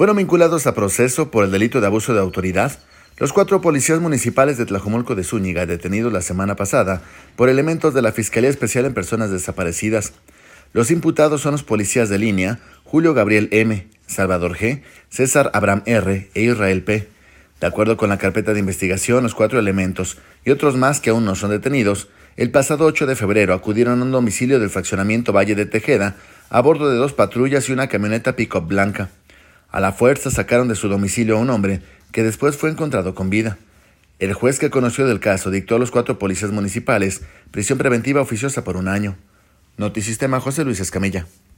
Fueron vinculados a proceso por el delito de abuso de autoridad los 4 policías municipales de Tlajomulco de Zúñiga, detenidos la semana pasada por elementos de la Fiscalía Especial en Personas Desaparecidas. Los imputados son los policías de línea Julio Gabriel M., Salvador G., César Abraham R. e Israel P. De acuerdo con la carpeta de investigación, los 4 elementos y otros más que aún no son detenidos, el pasado 8 de febrero acudieron a un domicilio del fraccionamiento Valle de Tejeda a bordo de 2 patrullas y una camioneta pick-up blanca. A la fuerza sacaron de su domicilio a un hombre que después fue encontrado con vida. El juez que conoció del caso dictó a los 4 policías municipales prisión preventiva oficiosa por 1 año. Notisistema, José Luis Escamilla.